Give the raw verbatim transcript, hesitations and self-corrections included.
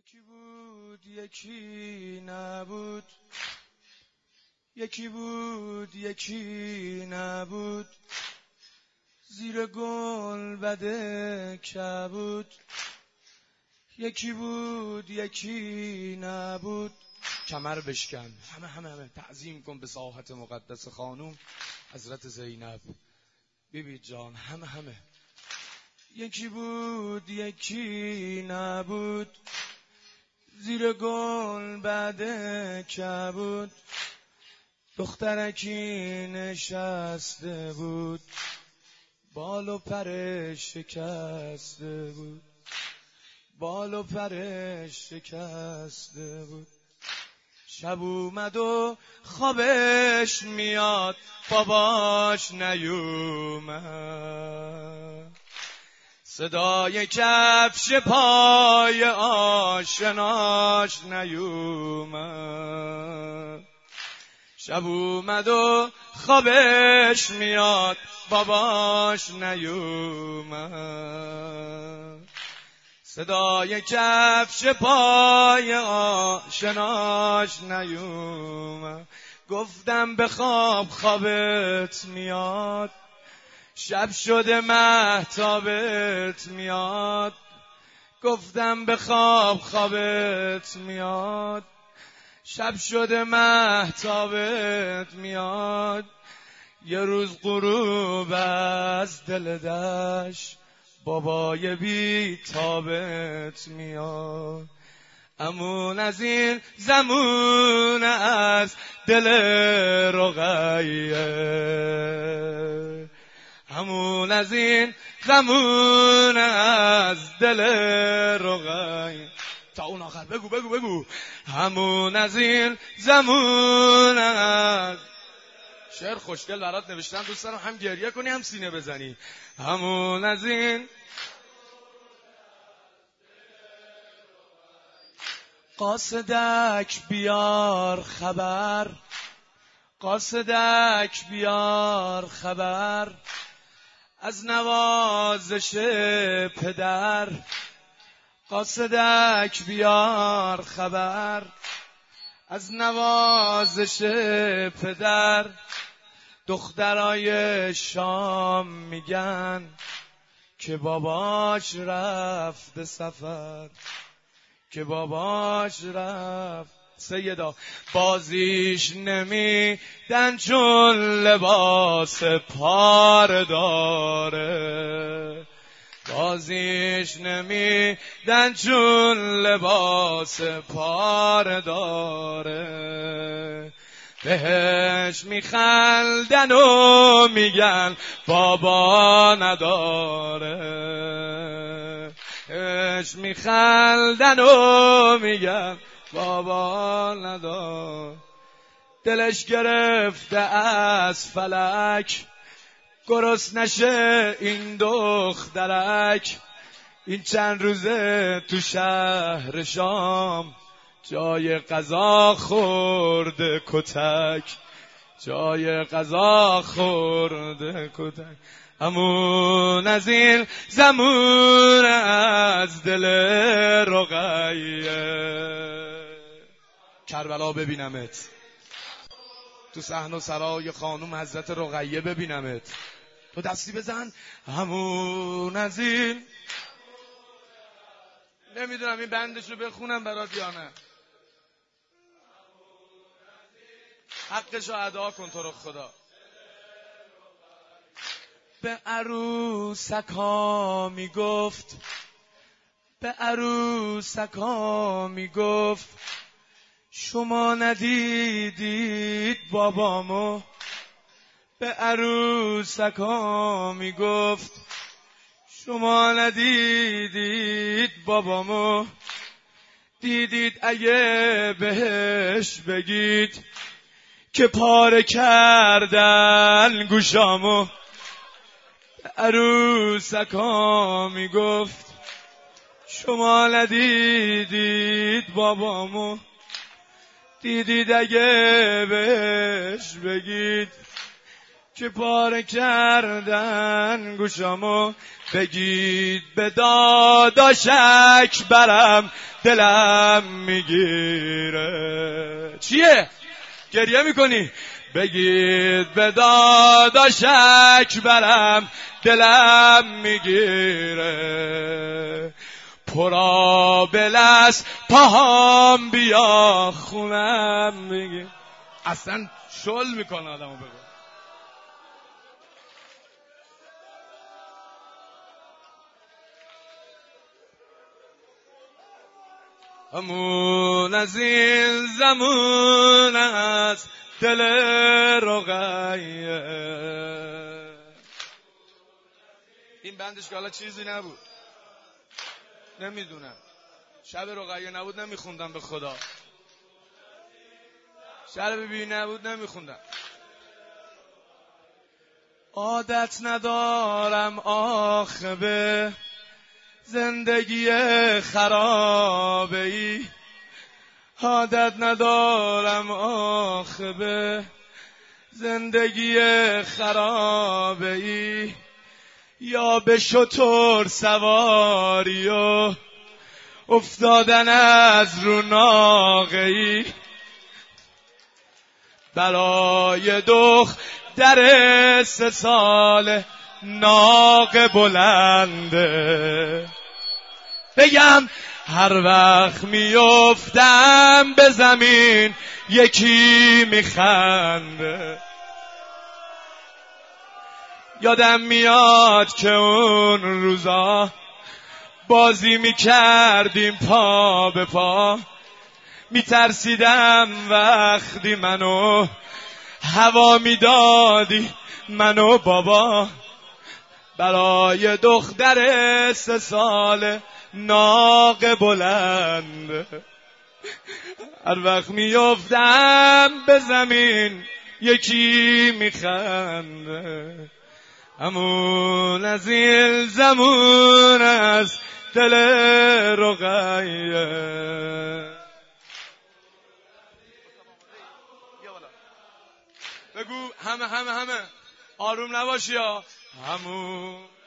یکی بود یکی نبود، یکی بود یکی نبود، زیر گل بده کبود. یکی بود یکی نبود. کمر بشکن، همه همه همه تعظیم کن به ساحت مقدس خانوم حضرت زینب بیبی جان. همه همه یکی بود یکی نبود، زیر گل بده کبود. دخترکی نشسته بود، بال و پرش شکسته بود، بال و پرش شکسته بود. شب اومد و خوابش میاد، باباش نیومد. صدای کفش پای آشناش نیومد. شب اومد و خوابش میاد، باباش نیومد. صدای کفش پای آشناش نیومد. گفتم به خواب خوابت میاد، شب شده مهتابت میاد. گفتم به خواب خوابت میاد، شب شده مهتابت میاد. یه روز غروب از دل دشت، بابای بی تابت میاد. امون از این زمون از دل رقیه، همون از این غمون از دل رقیه. تا اون آخر بگو بگو بگو. همون از این زمون از شعر خوشگل برات نوشتم، دوست دارم هم گریه کنی هم سینه بزنی. همون از این قاصدک بیار خبر، قاصدک بیار خبر از نوازش پدر. قاصدک بیار خبر از نوازش پدر. دخترای شام میگن که باباش رفت سفر، که باباش رفت. سیدا بازیش نمیدن چون لباس پار داره، بازیش نمیدن چون لباس پار داره. بهش میخندن و میگن بابا نداره، بهش میخندن و میگن بابا نداره. دلش گرفته از فلک، گرس نشه این دخترک. این چند روزه تو شهر شام، جای غذا خورده کتک، جای غذا خورده کتک. همون از این زمون از دل رقیه. کربلا ببینمت، تو صحن و سرای خانوم حضرت رقیه ببینمت. تو دستی بزن. همون از این، نمیدونم این بندشو بخونم برات یا نه. حقشو ادا کن تو رو خدا. به عروسک ها میگفت، به عروسک ها میگفت شما ندیدید بابامو. به عروسک ها میگفت شما ندیدید بابامو. دیدید اگه بهش بگید که پاره کردن گوشامو. به عروسک ها میگفت شما ندیدید بابامو. دیدید اگه بهش بگید که پاره کردن گوشامو، بگید به داداشک برم دلم میگیره. چیه؟ گریه میکنی؟ بگید به داداشک برم دلم میگیره، پرابل است پاهام بیا خونم میگیره. اصلا شل میکنه آدمو. بگو همون از این زمان است دل رقیه. این بندش که حالا چیزی نبود، نمیدونم، شب رقیه نبود نمیخوندم به خدا، شب بی نبود نمیخوندم. عادت ندارم آخه به زندگی خرابه ای، عادت ندارم آخه به زندگی خرابه ای، یا به شتر سواری و افتادن از رو ناقه ای، برای دختر سه سال ناقه بلنده. بگم هر وقت میافتم به زمین یکی میخنده. یادم میاد که اون روزا بازی میکردیم پا به پا، میترسیدم وقتی منو هوا میدادی منو بابا، برای دختر سه سال ناقه بلند. هر وقت میافتم به زمین یکی میخنده، همون از این زمان است دل رقیه. بگو همه همه همه آروم نباشی ها. همون